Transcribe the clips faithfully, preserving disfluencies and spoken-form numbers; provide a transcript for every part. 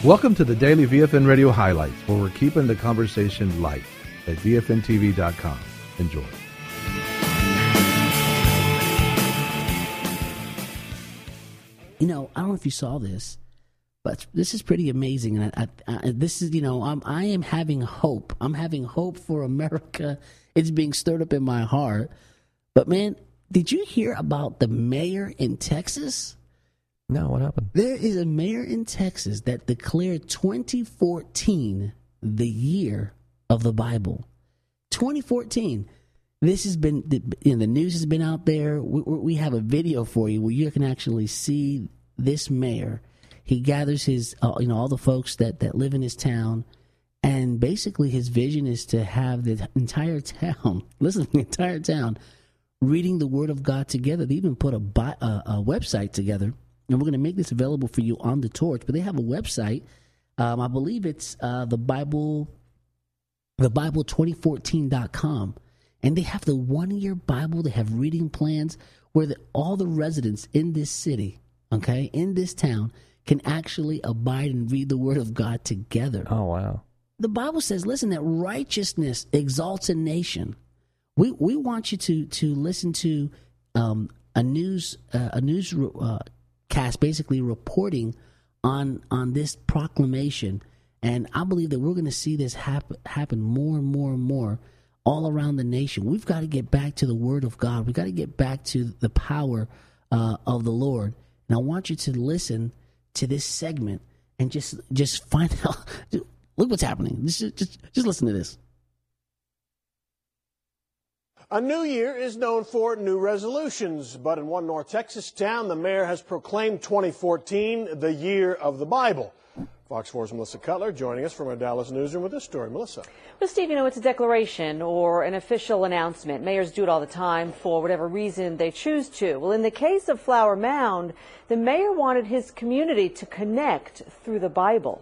Welcome to the Daily V F N Radio Highlights, where we're keeping the conversation light at V F N T V dot com. Enjoy. You know, I don't know if you saw this, but this is pretty amazing. And I, I, I, this is, you know, I'm, I am having hope. I'm having hope for America. It's being stirred up in my heart. But, man, did you hear about the mayor in Texas? No, what happened? There is a mayor in Texas that declared twenty fourteen the year of the Bible. twenty fourteen. This has been, the, you know, the news has been out there. We, we have a video for you where you can actually see this mayor. He gathers his, uh, you know, all the folks that, that live in his town, and basically his vision is to have the entire town, listen, the entire town, reading the Word of God together. They even put a, bi- a, a website together, and we're going to make this available for you on the torch. But they have a website. Um, I believe it's uh, the Bible, the Bible twenty fourteen dot com. And they have the one-year Bible. They have reading plans where the, all the residents in this city, okay, in this town, can actually abide and read the Word of God together. Oh, wow. The Bible says, listen, that righteousness exalts a nation. We we want you to to listen to um, a news uh, a news uh, cast, basically reporting on on this proclamation, and I believe that we're going to see this happen happen more and more and more all around the nation. We've got to get back to the Word of God. We've got to get back to the power uh, of the Lord. And I want you to listen to this segment and just just find out. Look what's happening. Just, just, just listen to this. A new year is known for new resolutions, but in one North Texas town, the mayor has proclaimed twenty fourteen the year of the Bible. Fox four's Melissa Cutler joining us from our Dallas newsroom with this story. Melissa. Well, Steve, you know, it's a declaration or an official announcement. Mayors do it all the time for whatever reason they choose to. Well, in the case of Flower Mound, the mayor wanted his community to connect through the Bible.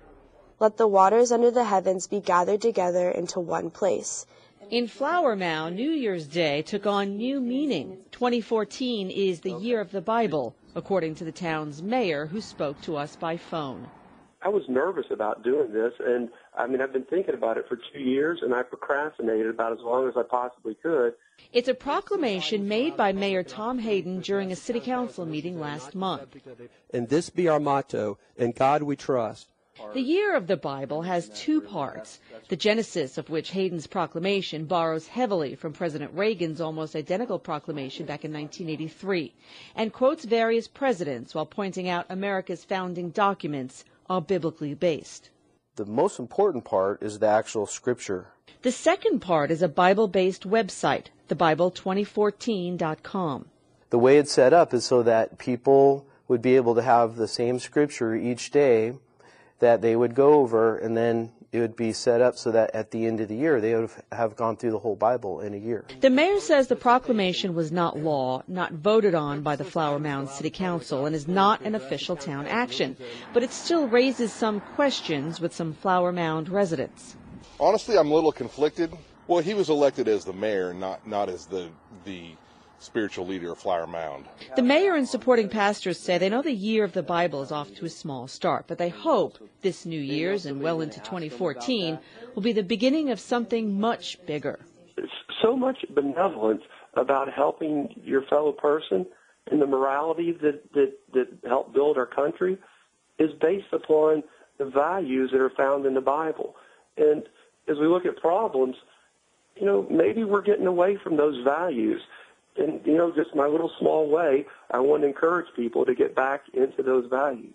Let the waters under the heavens be gathered together into one place. In Flower Mound, New Year's Day took on new meaning. twenty fourteen is the year of the Bible, according to the town's mayor, who spoke to us by phone. I was nervous about doing this, and I mean, I've been thinking about it for two years, and I procrastinated about as long as I possibly could. It's a proclamation made by Mayor Tom Hayden during a city council meeting last month. And this be our motto, in God we trust. The year of the Bible has two parts, the genesis of which Hayden's proclamation borrows heavily from President Reagan's almost identical proclamation back in nineteen eighty-three, and quotes various presidents while pointing out America's founding documents are biblically based. The most important part is the actual scripture. The second part is a Bible-based website, the Bible twenty fourteen dot com. The way it's set up is so that people would be able to have the same scripture each day that they would go over, and then it would be set up so that at the end of the year they would have gone through the whole Bible in a year. The mayor says the proclamation was not law, not voted on by the Flower Mound City Council, and is not an official town action. But it still raises some questions with some Flower Mound residents. Honestly, I'm a little conflicted. Well, he was elected as the mayor, not not as the the spiritual leader of Flower Mound. The mayor and supporting pastors say they know the year of the Bible is off to a small start, but they hope this New Year's and well into twenty fourteen will be the beginning of something much bigger. There's so much benevolence about helping your fellow person, and the morality that, that, that help build our country is based upon the values that are found in the Bible. And as we look at problems, you know, maybe we're getting away from those values. And, you know, just my little small way, I want to encourage people to get back into those values.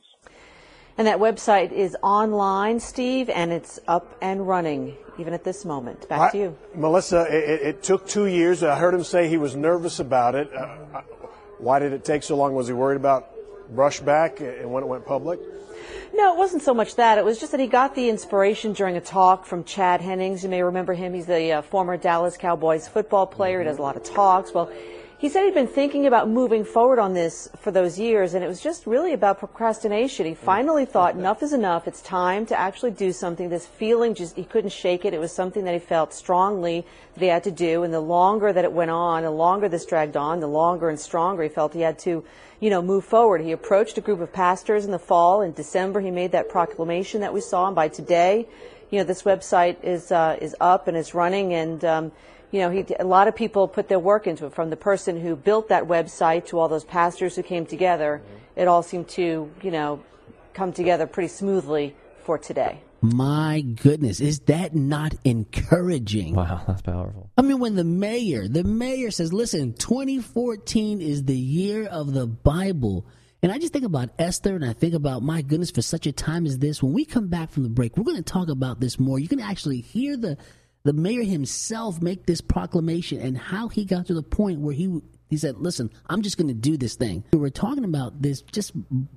And that website is online, Steve, and it's up and running, even at this moment. Back I, to you. Melissa, it, it took two years. I heard him say he was nervous about it. Uh, why did it take so long? Was he worried about brushback and when it went public? No, it wasn't so much that. It was just that he got the inspiration during a talk from Chad Hennings. You may remember him. He's the uh, former Dallas Cowboys football player. He does a lot of talks. Well, He said he'd been thinking about moving forward on this for those years, and it was just really about procrastination. He finally thought, enough is enough. It's time to actually do something. This feeling, just he couldn't shake it. It was something that he felt strongly that he had to do, and the longer that it went on, the longer this dragged on, the longer and stronger he felt he had to, you know, move forward. He approached a group of pastors in the fall. In December, he made that proclamation that we saw, and by today, you know, this website is uh, is up and is running, and um, you know, he, a lot of people put their work into it, from the person who built that website to all those pastors who came together. Mm-hmm. It all seemed to, you know, come together pretty smoothly for today. My goodness, is that not encouraging? Wow, that's powerful. I mean, when the mayor, the mayor says, listen, twenty fourteen is the year of the Bible. And I just think about Esther, and I think about, my goodness, for such a time as this. When we come back from the break, we're going to talk about this more. You can actually hear the the mayor himself make this proclamation and how he got to the point where he he said, listen, I'm just going to do this thing. We were talking about this, just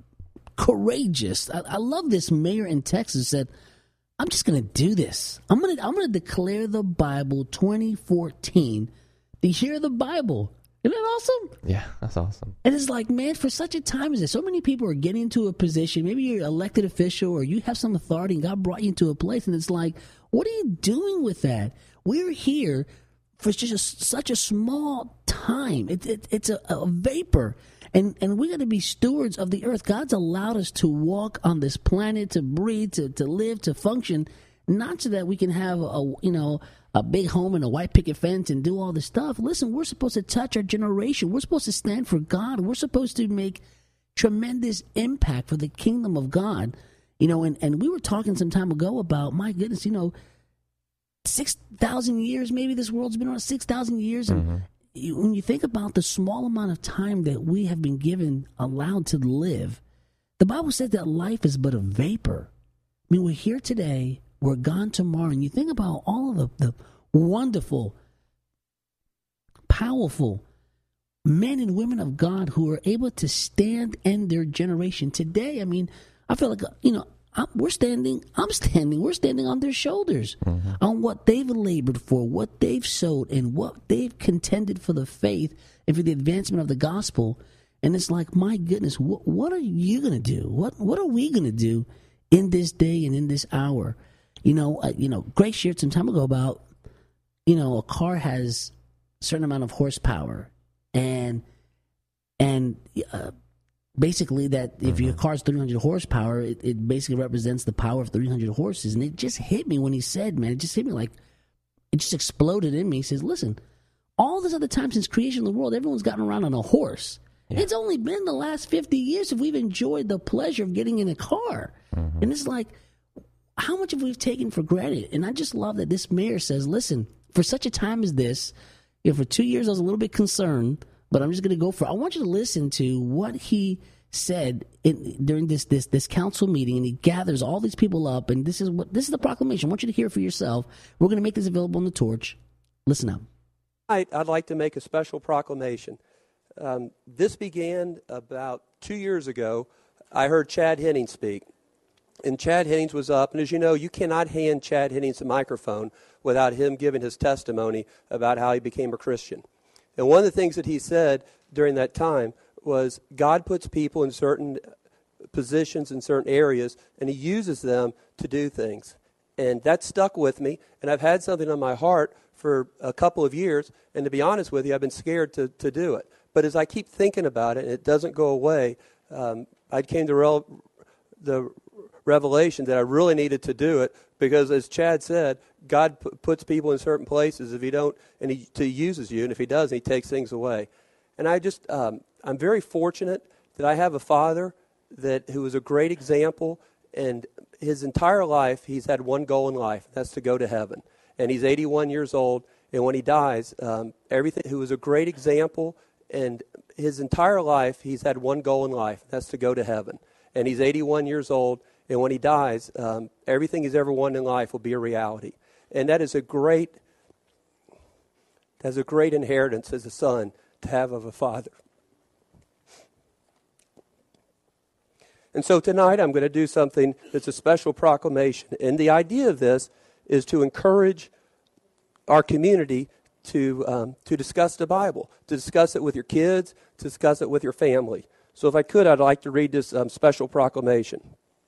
courageous. I, I love this mayor in Texas said, I'm just going to do this. I'm going to I'm going to declare the Bible twenty fourteen, the year of the Bible. Isn't that awesome? Yeah, that's awesome. And it's like, man, for such a time as this, so many people are getting into a position. Maybe you're an elected official or you have some authority and God brought you into a place, and it's like, what are you doing with that? We're here for just a, such a small time. It, it, it's a, a vapor. And and we got to be stewards of the earth. God's allowed us to walk on this planet, to breathe, to, to live, to function, not so that we can have a, you know, a big home and a white picket fence and do all this stuff. Listen, we're supposed to touch our generation. We're supposed to stand for God. We're supposed to make tremendous impact for the kingdom of God. You know, and, and we were talking some time ago about, my goodness, you know, six thousand years, maybe this world's been on six thousand years. And mm-hmm. you, when you think about the small amount of time that we have been given, allowed to live, the Bible says that life is but a vapor. I mean, we're here today, we're gone tomorrow. And you think about all of the, the wonderful, powerful men and women of God who are able to stand in their generation. Today, I mean, I feel like, you know, I'm, we're standing, I'm standing, we're standing on their shoulders, mm-hmm. on what they've labored for, what they've sowed, and what they've contended for the faith and for the advancement of the gospel. And it's like, my goodness, what, what are you going to do? What What are we going to do in this day and in this hour? You know, uh, you know, Grace shared some time ago about, you know, a car has a certain amount of horsepower, and and uh, basically that if mm-hmm. your car's three hundred horsepower, it, it basically represents the power of three hundred horses. And it just hit me when he said, man, it just hit me like, it just exploded in me. He says, listen, all this other time since creation of the world, everyone's gotten around on a horse. Yeah. It's only been the last fifty years if we've enjoyed the pleasure of getting in a car. Mm-hmm. And it's like, how much have we taken for granted? And I just love that this mayor says, listen, for such a time as this, you know, for two years I was a little bit concerned, but I'm just going to go for it. I want you to listen to what he said in, during this, this this council meeting, and he gathers all these people up, and this is what this is the proclamation. I want you to hear it for yourself. We're going to make this available on the Torch. Listen up. Tonight, I'd like to make a special proclamation. Um, this began about two years ago. I heard Chad Hennings speak. And Chad Hennings was up, and as you know, you cannot hand Chad Hennings a microphone without him giving his testimony about how he became a Christian. And one of the things that he said during that time was God puts people in certain positions in certain areas, and he uses them to do things. And that stuck with me, and I've had something on my heart for a couple of years, and to be honest with you, I've been scared to, to do it. But as I keep thinking about it, and it doesn't go away, um, I came to rel- the revelation that I really needed to do it, because as Chad said, God p- puts people in certain places if he don't, and he, he uses you, and if he doesn't, he takes things away. And I just, um, I'm very fortunate that I have a father that who was a great example, and his entire life he's had one goal in life, and that's to go to heaven. And he's eighty-one years old, and when he dies, um, everything. Who was a great example, and his entire life he's had one goal in life, and that's to go to heaven. And he's eighty-one years old. And when he dies, um, everything he's ever wanted in life will be a reality. And that is a great, that's a great inheritance as a son to have of a father. And so tonight I'm going to do something that's a special proclamation. And the idea of this is to encourage our community to um, to discuss the Bible, to discuss it with your kids, to discuss it with your family. So if I could, I'd like to read this um, special proclamation.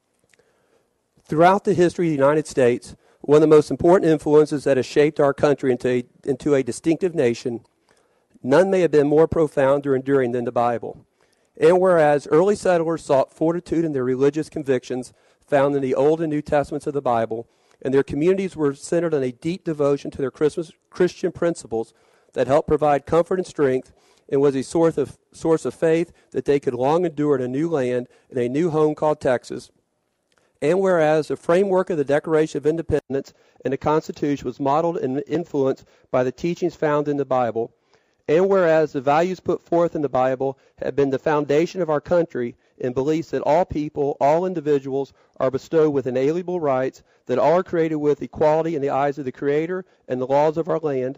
Throughout the history of the United States, one of the most important influences that has shaped our country into a, into a distinctive nation, none may have been more profound or enduring than the Bible. And whereas early settlers sought fortitude in their religious convictions found in the Old and New Testaments of the Bible, and their communities were centered on a deep devotion to their Christmas, Christian principles that helped provide comfort and strength, and was a source of, source of faith that they could long endure in a new land, in a new home called Texas. And whereas the framework of the Declaration of Independence and the Constitution was modeled and influenced by the teachings found in the Bible, and whereas the values put forth in the Bible have been the foundation of our country in beliefs that all people, all individuals, are bestowed with inalienable rights, that all are created with equality in the eyes of the Creator and the laws of our land,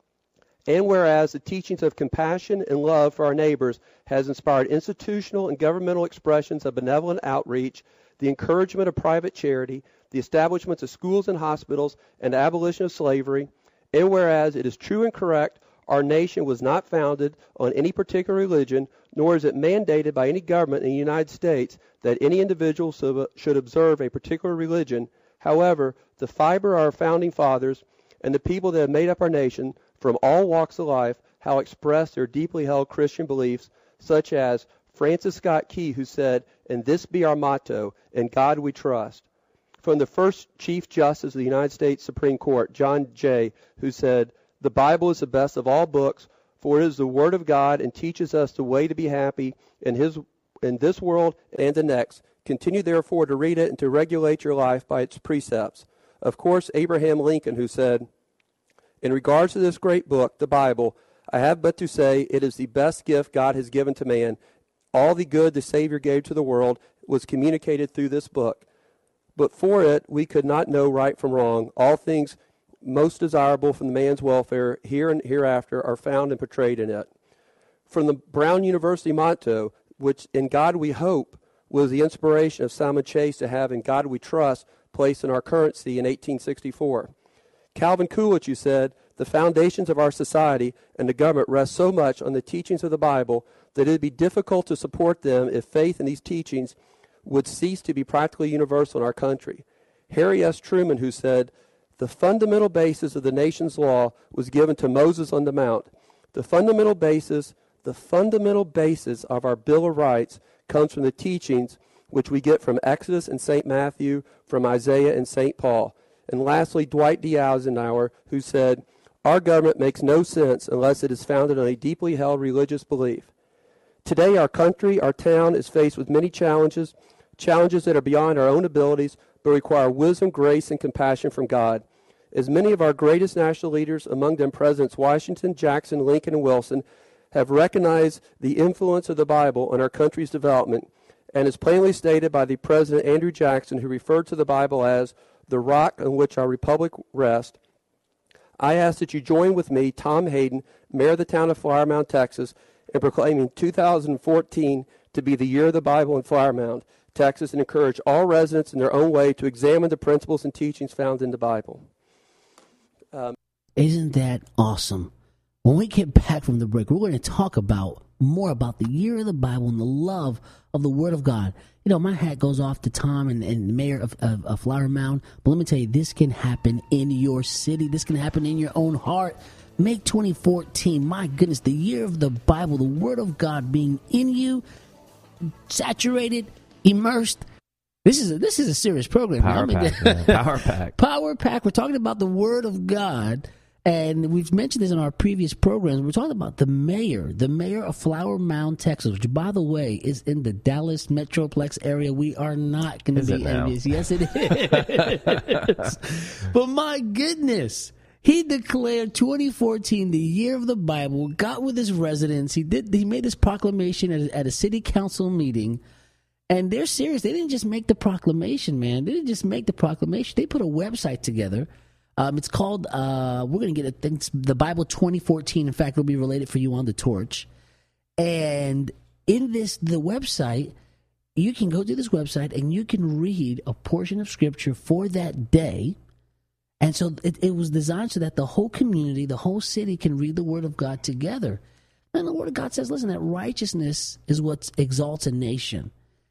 and whereas the teachings of compassion and love for our neighbors has inspired institutional and governmental expressions of benevolent outreach, the encouragement of private charity, the establishments of schools and hospitals, and the abolition of slavery, and whereas it is true and correct our nation was not founded on any particular religion, nor is it mandated by any government in the United States that any individual should observe a particular religion. However, the fiber of our founding fathers and the people that have made up our nation from all walks of life how express their deeply held Christian beliefs, such as Francis Scott Key, who said, "And this be our motto, in God we trust." From the first Chief Justice of the United States Supreme Court, John Jay, who said, "The Bible is the best of all books, for it is the Word of God and teaches us the way to be happy in His in this world and the next. Continue therefore to read it and to regulate your life by its precepts." Of course, Abraham Lincoln, who said, "In regards to this great book, the Bible, I have but to say it is the best gift God has given to man. All the good the Savior gave to the world was communicated through this book. But for it, we could not know right from wrong. All things most desirable for the man's welfare here and hereafter are found and portrayed in it." From the Brown University motto, which "In God we hope," was the inspiration of Simon Chase to have "In God we trust" placed in our currency in eighteen sixty-four. Calvin Coolidge, who said, "The foundations of our society and the government rest so much on the teachings of the Bible that it would be difficult to support them if faith in these teachings would cease to be practically universal in our country." Harry S. Truman, who said, "The fundamental basis of the nation's law was given to Moses on the Mount. The fundamental basis, the fundamental basis of our Bill of Rights comes from the teachings which we get from Exodus and Saint Matthew, from Isaiah and Saint Paul." And lastly, Dwight D. Eisenhower, who said, "Our government makes no sense unless it is founded on a deeply held religious belief." Today, our country, our town, is faced with many challenges, challenges that are beyond our own abilities, but require wisdom, grace, and compassion from God. As many of our greatest national leaders, among them Presidents Washington, Jackson, Lincoln, and Wilson, have recognized the influence of the Bible on our country's development, and is plainly stated by the President Andrew Jackson, who referred to the Bible as the rock on which our republic rests, I ask that you join with me, Tom Hayden, Mayor of the town of Flower Mound, Texas, in proclaiming two thousand fourteen to be the year of the Bible in Flower Mound, Texas, and encourage all residents in their own way to examine the principles and teachings found in the Bible. Um, Isn't that awesome? When we get back from the break, we're going to talk about more about the year of the Bible and the love of the Word of God. You know, my hat goes off to Tom and, and the mayor of, of, of Flower Mound, but let me tell you, this can happen in your city. This can happen in your own heart. Make twenty fourteen, my goodness, the year of the Bible, the Word of God being in you, saturated, immersed. This is a, this is a serious program. Power pack. Yeah. Power pack. Power pack. We're talking about the Word of God. And we've mentioned this in our previous programs. We're talking about the mayor, the mayor of Flower Mound, Texas, which, by the way, is in the Dallas Metroplex area. We are not going to be envious. Yes, it is. But my goodness, he declared twenty fourteen the year of the Bible, got with his residents. He did. He made this proclamation at a, at a city council meeting. And they're serious. They didn't just make the proclamation, man. They didn't just make the proclamation. They put a website together. Um, it's called, uh, we're going to get it, it's the Bible twenty fourteen. In fact, it'll be related for you on the torch. And in this, the website, you can go to this website and you can read a portion of Scripture for that day. And so it, it was designed so that the whole community, the whole city can read the Word of God together. And the Word of God says, listen, that righteousness is what exalts a nation.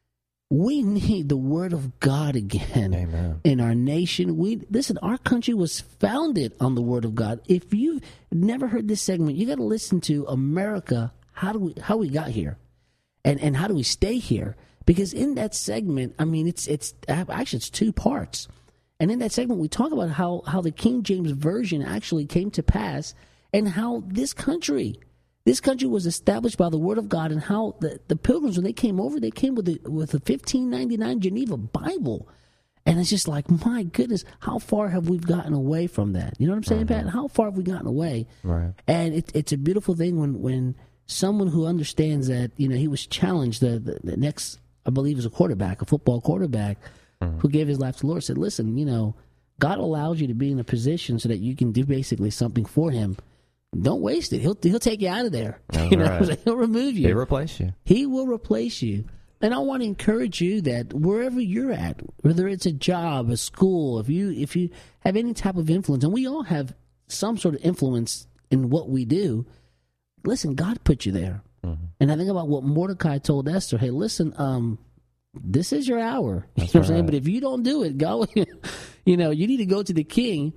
We need the Word of God again Amen. in our nation. We listen, our country was founded on the Word of God. If you've never heard this segment, you got to listen to America, how do we how we got here and, and how do we stay here? Because in that segment, I mean, it's it's actually it's two parts. And in that segment, we talk about how, how the King James Version actually came to pass and how this country, this country was established by the Word of God, and how the, the pilgrims, when they came over, they came with a, with a fifteen ninety-nine Geneva Bible. And it's just like, my goodness, how far have we gotten away from that? You know what I'm saying, mm-hmm. Pat? How far have we gotten away? Right. And it, it's a beautiful thing when, when someone who understands that, you know, he was challenged, the, the, the next, I believe, was a quarterback, a football quarterback, mm-hmm. who gave his life to the Lord, said, listen, you know, God allows you to be in a position so that you can do basically something for him. Don't waste it. He'll he'll take you out of there. Oh, you know, right. He'll remove you. He'll replace you. He will replace you. And I want to encourage you that wherever you're at, whether it's a job, a school, if you if you have any type of influence, and we all have some sort of influence in what we do, listen, God put you there. Mm-hmm. And I think about what Mordecai told Esther. Hey, listen, um, this is your hour. You know That's what I'm right. saying? But if you don't do it, go. You know, you need to go to the king.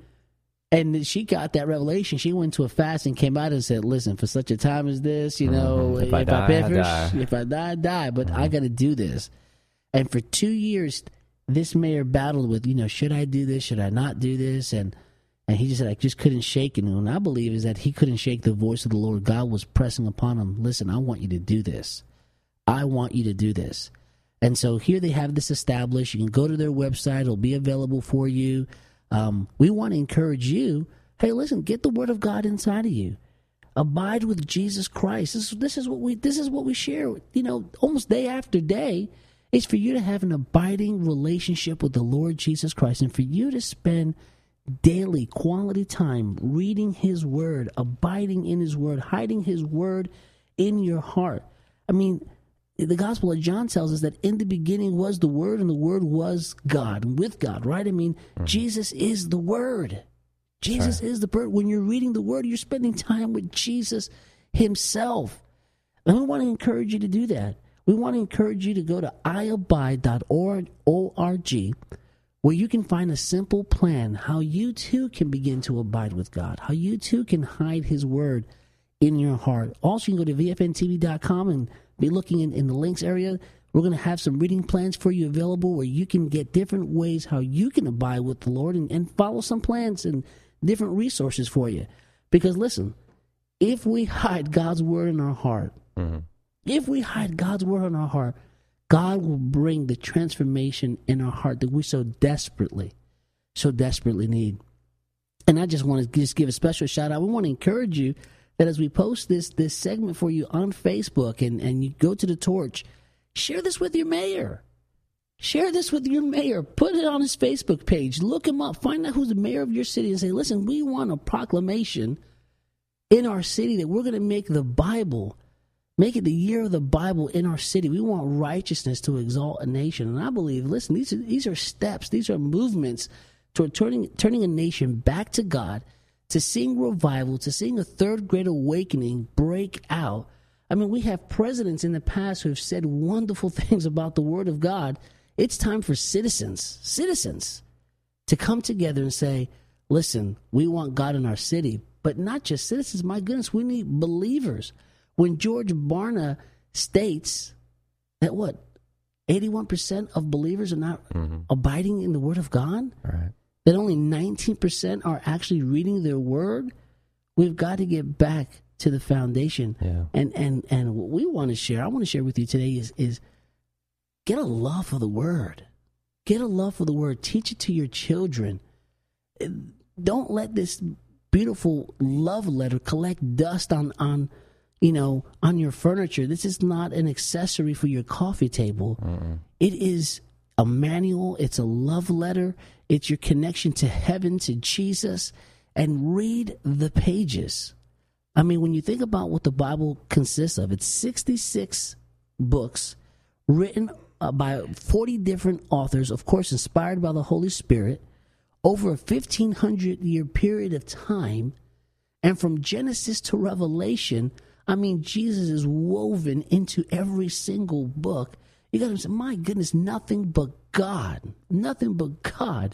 And she got that revelation. She went to a fast and came out and said, listen, for such a time as this, you know, mm-hmm. if, if I I, die, perish, I die. if I die, I die. But mm-hmm. I got to do this. And for two years, this mayor battled with, you know, should I do this? Should I not do this? And and he just said, I just couldn't shake it. And what I believe is that he couldn't shake the voice of the Lord. God was pressing upon him. Listen, I want you to do this. I want you to do this. And so here they have this established. You can go to their website. It'll be available for you. Um, we want to encourage you. Hey, listen, get the Word of God inside of you. Abide with Jesus Christ. This, this is what we this is what we share, you know, almost day after day. It's for you to have an abiding relationship with the Lord Jesus Christ, and for you to spend daily quality time reading His Word, abiding in His Word, hiding His Word in your heart. I mean, the Gospel of John tells us that in the beginning was the Word, and the Word was God, and with God, right? I mean, mm-hmm. Jesus is the Word. Jesus right. is the Word. When you're reading the Word, you're spending time with Jesus Himself. And we want to encourage you to do that. We want to encourage you to go to i abide dot org, where you can find a simple plan how you too can begin to abide with God, how you too can hide His Word in your heart. Also, you can go to V F N T V dot com and be looking in, in the links area. We're going to have some reading plans for you available where you can get different ways how you can abide with the Lord and, and follow some plans and different resources for you. Because listen, if we hide God's Word in our heart, mm-hmm. if we hide God's Word in our heart, God will bring the transformation in our heart that we so desperately, so desperately need. And I just want to just give a special shout out. We want to encourage you that as we post this this segment for you on Facebook and, and you go to the Torch, share this with your mayor. Share this with your mayor. Put it on his Facebook page. Look him up. Find out who's the mayor of your city and say, listen, we want a proclamation in our city that we're going to make the Bible, make it the year of the Bible in our city. We want righteousness to exalt a nation. And I believe, listen, these are, these are steps. These are movements toward turning, turning a nation back to God, to seeing revival, to seeing a third great awakening break out. I mean, we have presidents in the past who have said wonderful things about the Word of God. It's time for citizens, citizens, to come together and say, listen, we want God in our city, but not just citizens. My goodness, we need believers. When George Barna states that, what, eighty-one percent of believers are not mm-hmm. abiding in the Word of God, right. that only nineteen percent are actually reading their Word, we've got to get back to the foundation. Yeah. And, and, and what we want to share, I want to share with you today is, is get a love for the Word. Get a love for the Word. Teach it to your children. Don't let this beautiful love letter collect dust on, on you know, on your furniture. This is not an accessory for your coffee table. Mm-mm. It is a manual. It's a love letter. It's your connection to heaven, to Jesus. And read the pages. I mean, when you think about what the Bible consists of, it's sixty-six books written uh, by forty different authors, of course, inspired by the Holy Spirit, over a fifteen hundred year period of time. And from Genesis to Revelation, I mean, Jesus is woven into every single book. You got to say, my goodness, nothing but God. Nothing but God.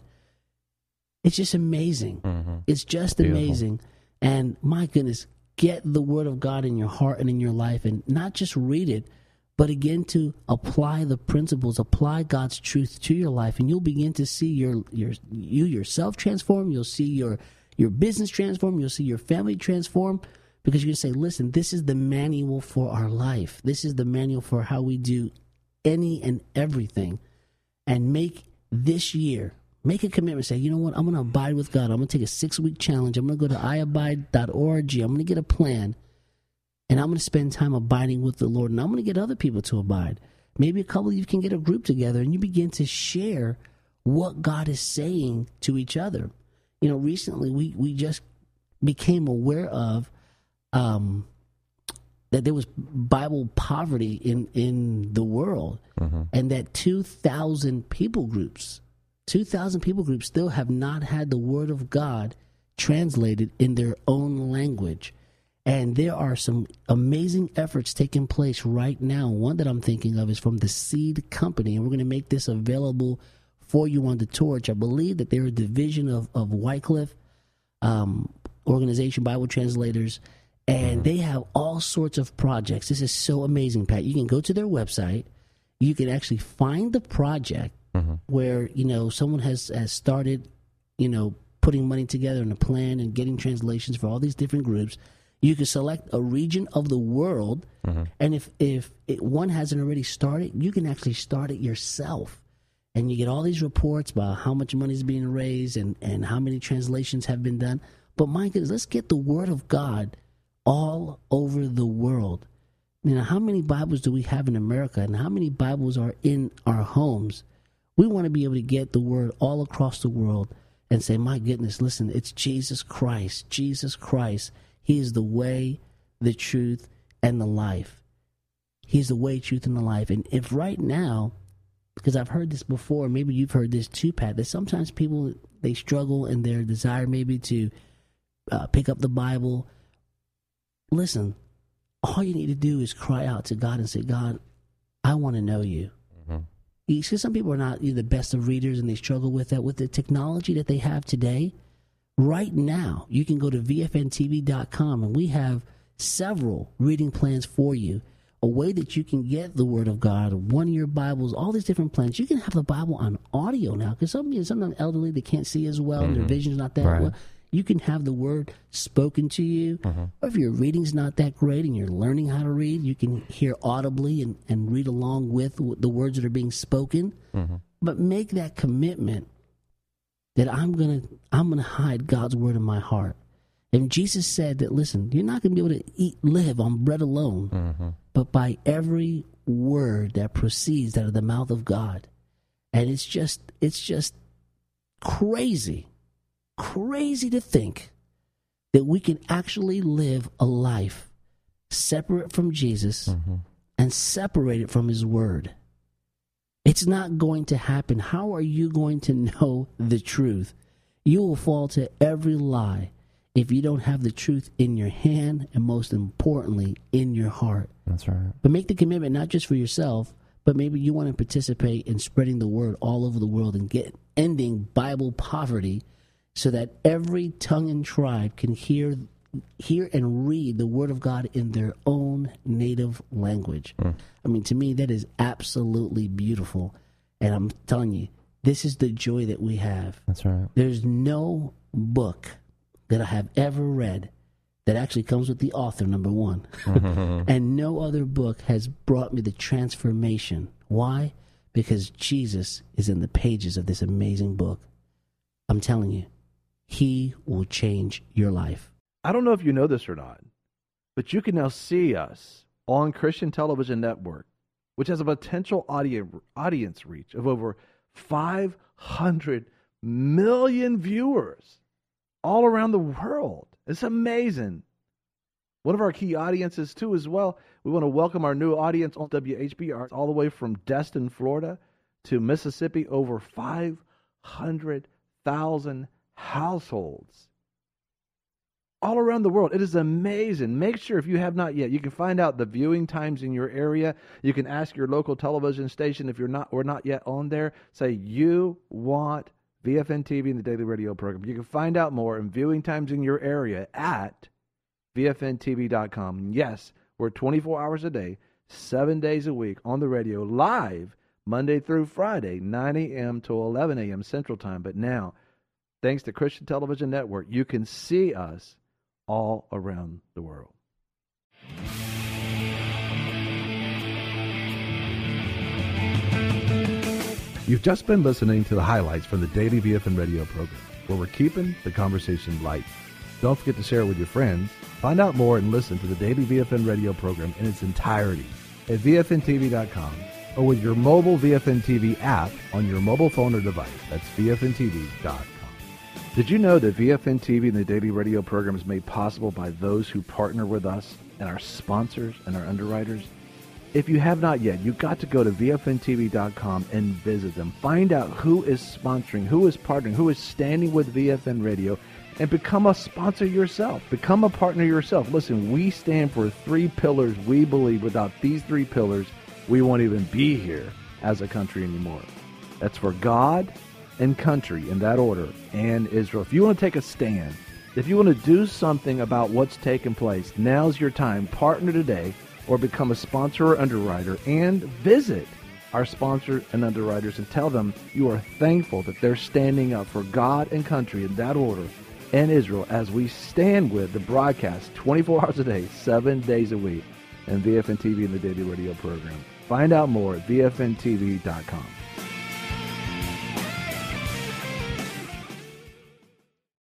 It's just amazing. Mm-hmm. It's just Beautiful. amazing. And my goodness, get the Word of God in your heart and in your life, and not just read it, but again to apply the principles, apply God's truth to your life, and you'll begin to see your your you yourself transform. You'll see your your business transform. You'll see your family transform, because you're going to say, listen, this is the manual for our life. This is the manual for how we do any and everything. And make this year, make a commitment. Say, you know what, I'm going to abide with God. I'm going to take a six-week challenge. I'm going to go to i abide dot org. I'm going to get a plan. And I'm going to spend time abiding with the Lord. And I'm going to get other people to abide. Maybe a couple of you can get a group together and you begin to share what God is saying to each other. You know, recently we, we just became aware of um, that there was Bible poverty in, in the world. Mm-hmm. And that two thousand people groups, two thousand people groups still have not had the Word of God translated in their own language. And there are some amazing efforts taking place right now. One that I'm thinking of is from the Seed Company, and we're going to make this available for you on the Torch. I believe that they're a division of, of Wycliffe um, Organization, Bible Translators, and they have all sorts of projects. This is so amazing, Pat. You can go to their website. You can actually find the project mm-hmm. where, you know, someone has, has started, you know, putting money together in a plan and getting translations for all these different groups. You can select a region of the world, mm-hmm. and if, if it, one hasn't already started, you can actually start it yourself. And you get all these reports about how much money is being raised and, and how many translations have been done. But my goodness, let's get the Word of God all over the world. You know, how many Bibles do we have in America, and how many Bibles are in our homes? We want to be able to get the Word all across the world and say, my goodness, listen, it's Jesus Christ, Jesus Christ. He is the way, the truth, and the life. He's the way, truth, and the life. And if right now, because I've heard this before, maybe you've heard this too, Pat, that sometimes people, they struggle in their desire maybe to uh, pick up the Bible. Listen, all you need to do is cry out to God and say, God, I want to know you. Mm-hmm. You see, some people are not the best of readers and they struggle with that. With the technology that they have today, right now, you can go to V F N T V dot com and we have several reading plans for you. A way that you can get the Word of God, one-year Bibles, all these different plans. You can have the Bible on audio now, because some sometimes elderly, they can't see as well, mm-hmm. and their vision's not that right. well. You can have the Word spoken to you. Mm-hmm. Or if your reading's not that great and you're learning how to read, you can hear audibly and, and read along with the words that are being spoken. Mm-hmm. But make that commitment that I'm gonna I'm gonna hide God's Word in my heart. And Jesus said that, listen, you're not going to be able to eat, live on bread alone, mm-hmm. but by every word that proceeds out of the mouth of God. And it's just, it's just crazy, crazy to think that we can actually live a life separate from Jesus mm-hmm. and separated from His Word. It's not going to happen. How are you going to know the truth? You will fall to every lie if you don't have the truth in your hand, and most importantly, in your heart. That's right. But make the commitment not just for yourself, but maybe you want to participate in spreading the word all over the world and get ending Bible poverty, so that every tongue and tribe can hear hear and read the Word of God in their own native language. Mm. I mean, to me, that is absolutely beautiful. And I'm telling you, this is the joy that we have. That's right. There's no book that I have ever read that actually comes with the author, number one. Mm-hmm. And no other book has brought me the transformation. Why? Because Jesus is in the pages of this amazing book. I'm telling you, He will change your life. I don't know if you know this or not, but you can now see us on Christian Television Network, which has a potential audio, audience reach of over five hundred million viewers all around the world. It's amazing. One of our key audiences, too, as well. We want to welcome our new audience on W H B R all the way from Destin, Florida to Mississippi. Over five hundred thousand households all around the world. It is amazing. Make sure, if you have not yet, you can find out the viewing times in your area. You can ask your local television station if you're not or not yet on there. Say you want V F N T V and the Daily Radio program. You can find out more and viewing times in your area at V F N T V dot com. Yes, we're twenty-four hours a day, seven days a week on the radio, live Monday through Friday, nine a.m. to eleven a.m. Central Time. But now, thanks to Christian Television Network, you can see us all around the world. You've just been listening to the highlights from the Daily V F N Radio program, where we're keeping the conversation light. Don't forget to share it with your friends. Find out more and listen to the Daily V F N Radio program in its entirety at V F N T V dot com or with your mobile V F N T V app on your mobile phone or device. That's V F N T V dot com. Did you know that V F N T V and the Daily Radio program is made possible by those who partner with us and our sponsors and our underwriters? If you have not yet, you've got to go to V F N T V dot com and visit them. Find out who is sponsoring, who is partnering, who is standing with V F N Radio, and become a sponsor yourself. Become a partner yourself. Listen, we stand for three pillars. We believe without these three pillars, we won't even be here as a country anymore. That's for God and country, in that order, and Israel. If you want to take a stand, if you want to do something about what's taking place, now's your time. Partner today or become a sponsor or underwriter, and visit our sponsors and underwriters and tell them you are thankful that they're standing up for God and country in that order and Israel as we stand with the broadcast twenty-four hours a day, seven days a week, and V F N T V and the Daily Radio program. Find out more at V F N T V dot com.